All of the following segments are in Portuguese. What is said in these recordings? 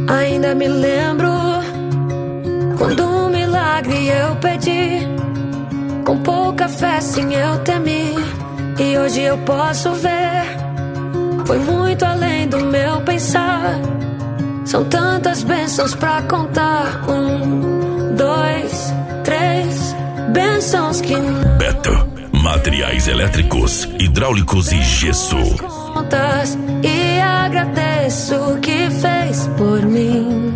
Ainda me lembro quando um milagre eu pedi, com pouca fé sim eu temi, e hoje eu posso ver, foi muito além do meu pensar. São tantas bênçãos pra contar. 1, 2, 3 bênçãos que não... Beto, materiais elétricos, hidráulicos e gesso. Contas, e agradeço o que fez por mim.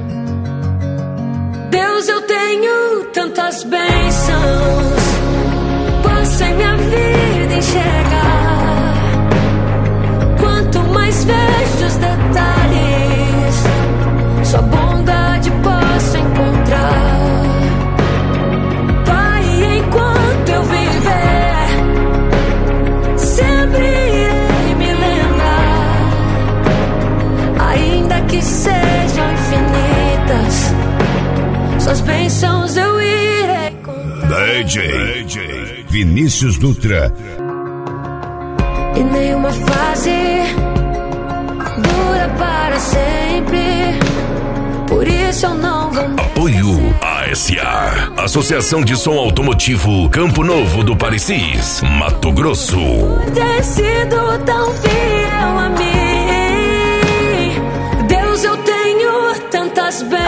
Deus, eu tenho tantas bênçãos, posso em minha vida enxergar. Quanto mais vejo os detalhes, sua bondade posso encontrar. Pai, enquanto eu viver, sempre irei me lembrar. Ainda que sejam infinitas, suas bênçãos eu irei contar. DJ Vinícius Dutra. E nenhuma fase dura para sempre, por isso eu não vou... Apoio ASA, Associação de Som Automotivo Campo Novo do Parecis, Mato Grosso. Por ter sido tão fiel a mim, Deus, eu tenho tantas bênçãos,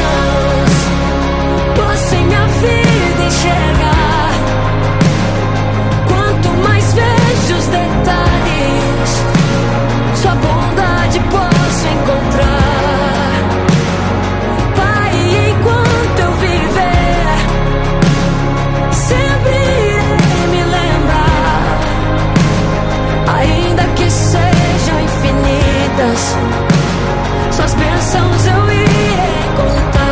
posso em minha vida enxergar. Quanto mais vejo os detalhes, sua bondade posso encontrar. Pai, enquanto eu viver, sempre irei me lembrar. Ainda que sejam infinitas, suas bênçãos eu irei contar.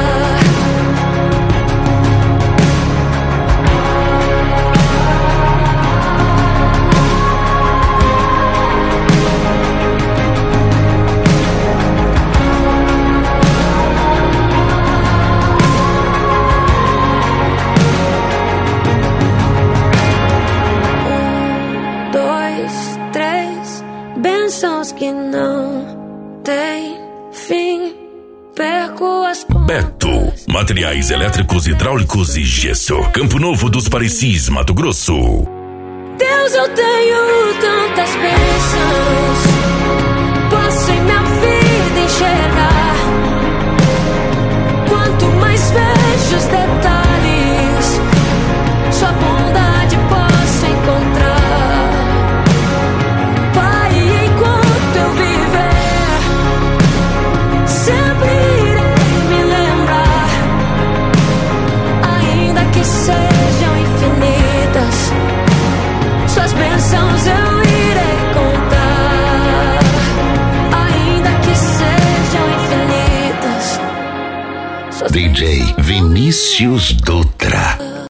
Bênçãos que não tem fim, perco as contas. Beto, materiais elétricos, hidráulicos e gesso, Campo Novo dos Parecis, Mato Grosso. Deus, eu tenho tantas bênçãos, posso em minha vida enxergar. Quanto mais vejo os detalhes, sua bondade posso encontrar. Sempre irei me lembrar, ainda que sejam infinitas, suas bênçãos eu irei contar. Ainda que sejam infinitas, suas DJ Vinícius Dutra.